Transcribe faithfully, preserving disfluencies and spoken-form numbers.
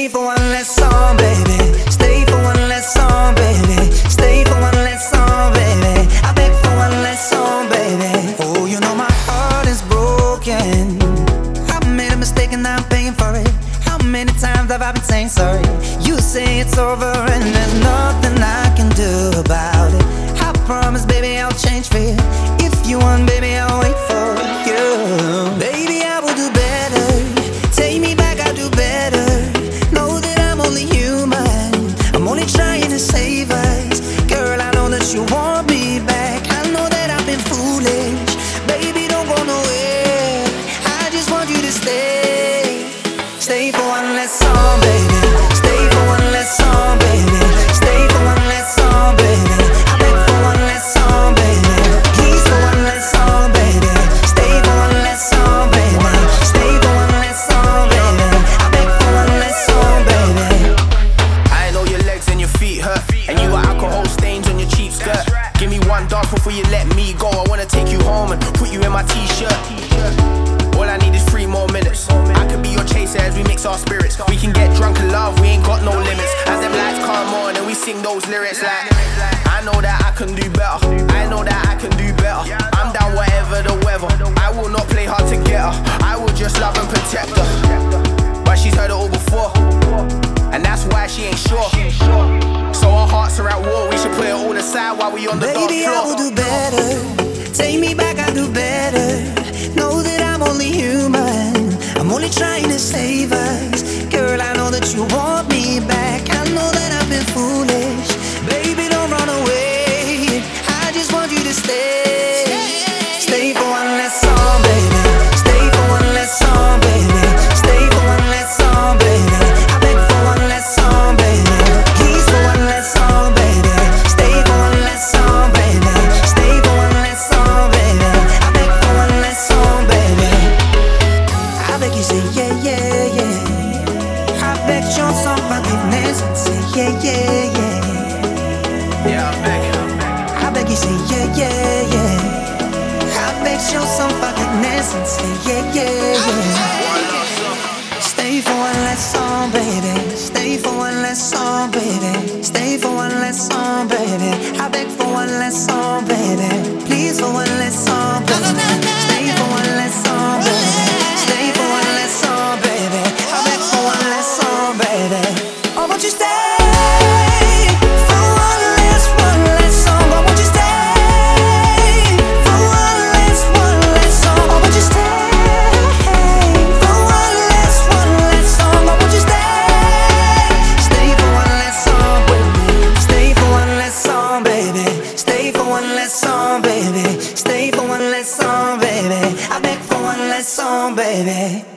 Stay for one less song, baby. Stay for one less song, baby. Stay for one less song, baby. I beg for one less song, baby. Oh, you know my heart is broken. I made a mistake and I'm paying for it. How many times have I been saying sorry? You say it's over and there's nothing I can do about it. I promise, baby, I'll change for you. If you want, baby, I'll wait for you. Baby, I will do better. Take me back, I'll do better. Know that I'm only human. I'm only trying to save us. Girl, I know that you want me back. I know that I've been foolish. Baby, don't go nowhere. I just want you to stay. Stay for one less song, baby. Stay for one less song, baby. Stay for one less song, baby. I beg for one less song, baby. Please for one less song, baby. Stay for one less song, baby. Stay for one less song, baby. I beg for one less song, baby. I know your legs and your feet hurt, and you got alcohol stains on your cheap skirt. Give me one dance before you let me go. I wanna take you home and put you in my t-shirt. All I need is three more minutes. I could be your chaser as we mix our spirits. We can get drunk and love, we ain't got no limits. As them lights come on and we sing those lyrics like, I know that I can do better. I know that I can do better. I'm down whatever the weather. I will not play hard to get her. I will just love and protect her. But she's heard it all before, and that's why she ain't sure. So our hearts are at war. We should put it all aside while we on the dance floor. Baby, I will do better. Take me back, I'll do better. Know that I'm only human. I'm only trying to save us. Girl, I know that you want me back. I know that I've been foolish. Baby, don't run away. I just want you to stay. Stay for one less song, baby. Stay for one less song, baby. Stay for one less song, baby. I beg for one less song, baby. Please for one less song, baby. Stay for one less song, baby. Stay for one less song, baby. I beg for one less song, baby. I beg you say yeah, yeah, yeah. I beg your some forgiveness and say yeah, yeah, yeah. Yeah, I beg you. I beg you say yeah, yeah, yeah. I beg show some forgiveness and say yeah, yeah, yeah. Stay for one less song, baby. Stay for one less song, baby. Stay for one less song, baby. I beg for one less song, baby. Please for one less song, baby. Stay for one less song, baby. Stay for one less song, baby. I beg for one less song, baby. Oh, won't you stay? Song, baby. Stay for one less song, baby. I beg for one less song, baby.